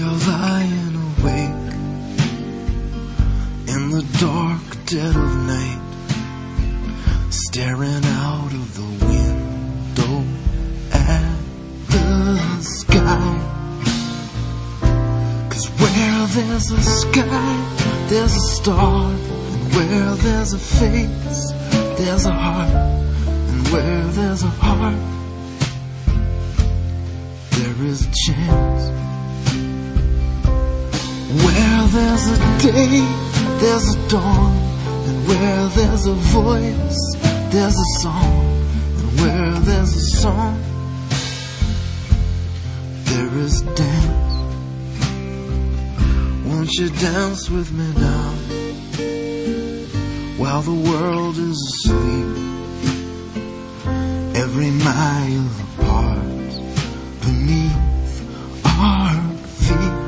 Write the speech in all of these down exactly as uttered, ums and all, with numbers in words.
We're lying awake in the dark dead of night, staring out of the window at the sky. 'Cause where there's a sky, there's a star, and where there's a face, there's a heart, and where there's a heart, there is a chance. Where there's a day, there's a dawn, and where there's a voice, there's a song, and where there's a song, there is a dance. Won't you dance with me now, while the world is asleep, every mile apart beneath our feet?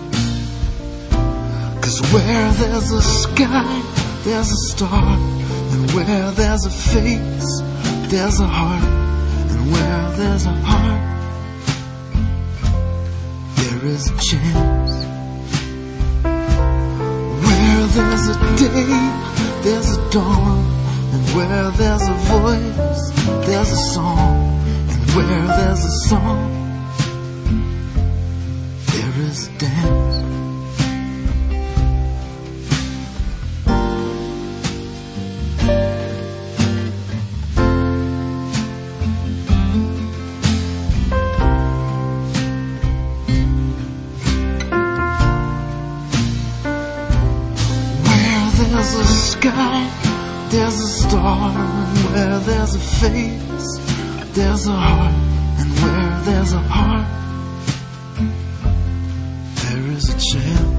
'Cause where there's a sky, there's a star, and where there's a face, there's a heart, and where there's a heart, there is a chance. Where there's a day, there's a dawn, and where there's a voice, there's a song, and where there's a song, there is a dance. There's a sky, there's a star, and where there's a face, there's a heart, and where there's a heart, there is a chance.